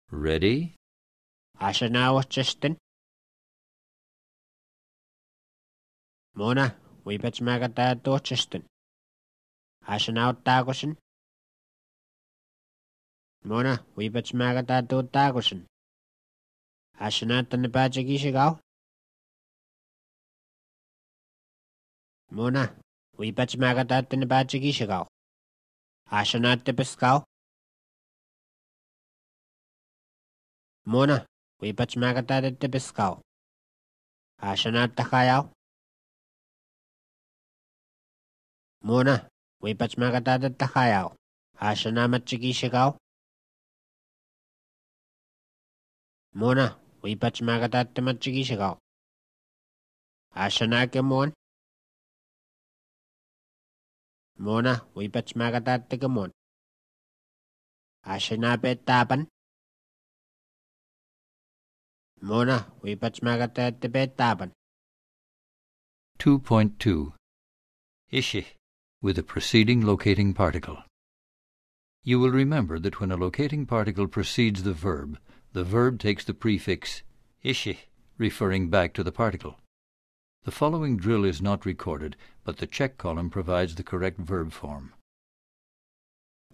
Ready? Asanawa Justin. Mona, we bet Magata Dorcheston. Asanaw Dagoson. Mona, we bet Magata Dagoson. Asanat and the Bajagishigal. Mona, we bet Magata and the Bajagishigal. Asanat the Biscow. Mona, we bet Magata the Biscow. Asanat the Hayao. Mona, we bet Magata the Hayao. Asanamatchigishigal. Mona, we bet Magata the Machigishigal. Asanagamon. Mona, we bet Magata the Gamon. Ashanabet Taban. Mona, we bet Magata the Bed Taban. 2.2. Ishi, with a preceding locating particle. You will remember that when a locating particle precedes the verb takes the prefix ishi, referring back to the particle. The following drill is not recorded, but the check column provides the correct verb form.